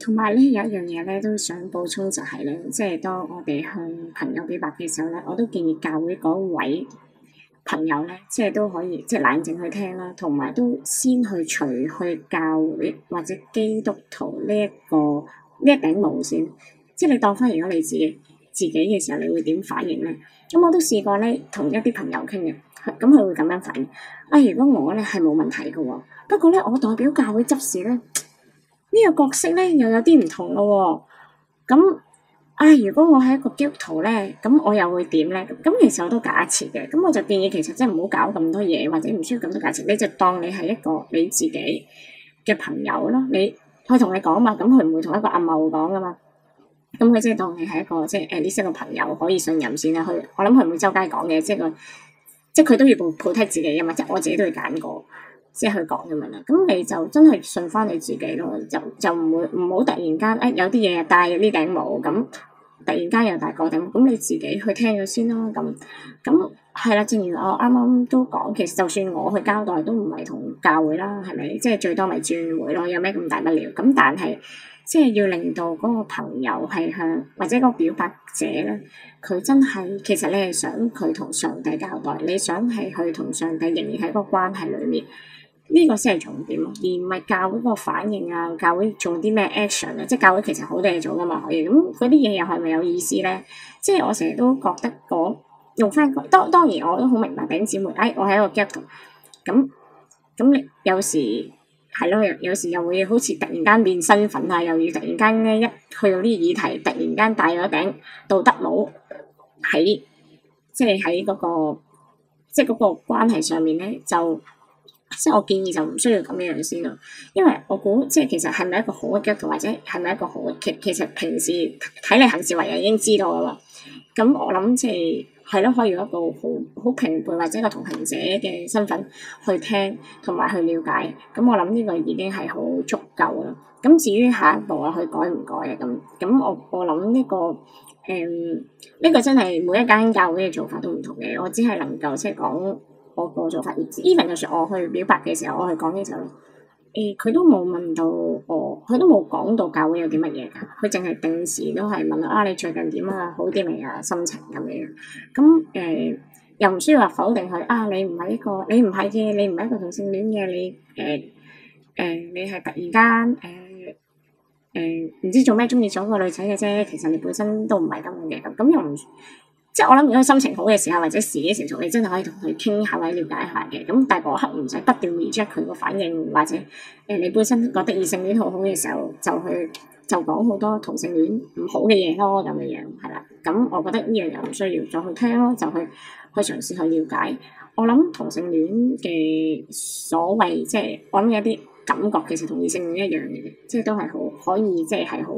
同埋咧有一樣嘢咧都想補充就係咧，即係當我哋向朋友表白嘅時候咧，我都建議教會嗰位朋友咧，即係都可以即係冷靜去聽啦，同埋都先去除去教會或者基督徒呢一頂帽先，即係你當翻如果你自己嘅時候，你會點反應咧？咁我都試過咧，同一啲朋友傾嘅，咁佢會咁樣反應。如果我咧係冇問題嘅喎，不過咧我代表教會執事咧。呢個角色咧又有啲唔同咯喎，咁如果我係一個基督徒咧，咁我又會點咧？咁其實我都假設嘅，咁我就建議其實真係唔好搞咁多嘢，或者唔需要咁多假設，你就當你係一個你自己嘅朋友咯。佢同你講嘛，咁佢唔會同一個阿茂講噶嘛，咁佢即係當你係一個即係呢識個朋友可以信任先啦。我諗佢唔會周街講嘅，即係佢都要保剔自己啊嘛，即係我自己都要揀過。即係去講咁樣啦，咁你就真係信翻你自己咯，就唔好突然間有啲嘢戴呢頂帽，咁突然間又戴嗰頂帽，咁你自己去聽咗先咯。咁係啦，正如我啱啱都講，其實就算我去交代都唔係同教會啦，係咪？即係最多咪轉會咯，有咩咁大不了？咁但係即係要令到嗰個朋友係向或者個表白者咧，佢真係其實你係想佢同上帝交代，你想係去同上帝仍然喺個關係裡面。呢個先係重點，而唔係教會個反應啊！教會做啲咩 action 啊？即係教會其實好多嘢做噶嘛，可以咁嗰啲嘢又係咪有意思咧？即係我成日都覺得用翻當然我都好明白弟兄姊妹，我係一個基督徒，咁你有時係咯，有時又會好似突然間變身份啊，又要突然間咧一去到啲議題，突然間戴咗頂道德帽喺嗰個即係嗰個關係上面咧就。即係我建議就唔需要咁樣先咯，因為我估即係其實係咪一個好嘅基督徒或者係咪一個好嘅其實平時睇你行事為人已經知道噶啦。咁我諗即係咯，可以用一個好平輩或者一個同行者嘅身份去聽同埋去了解。咁我諗呢個已經係好足夠啦。咁至於下一步啊，去改唔改啊？咁我諗呢個呢個真係每一間教會嘅做法都唔同嘅。我只係能夠即係講。我個做法，even 就算我去表白嘅時候，我去講嘅時候，佢都冇問到我，佢都冇講到教會有啲乜嘢㗎，佢淨係定時都係問你最近點啊，好啲未啊，心情咁樣。咁又唔需要話否定佢你唔係一個，你唔係嘅，你唔係一個同性戀嘅，你係突然間唔知做咩中意咗個女仔嘅啫，其實你本身都唔係咁嘅，咁又唔。即係我諗，如果心情好嘅時候，或者時機成熟，你真係可以同佢傾下或者了解下嘅。咁但係嗰刻唔使不斷 reject 佢個反應，或者你本身覺得異性戀好好嘅時候，就講好多同性戀唔好嘅嘢咯，咁嘅樣係啦。咁我覺得呢樣又唔需要再去聽咯，就去嘗試去了解。我諗同性戀嘅所謂即係我諗有啲感覺，其實同異性戀一樣嘅，即係都係好可以即係好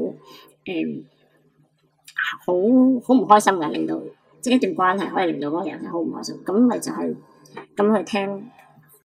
好唔開心嘅，令到。即係一段關係可以令到嗰個人係好唔開心，咁咪就係咁去聽。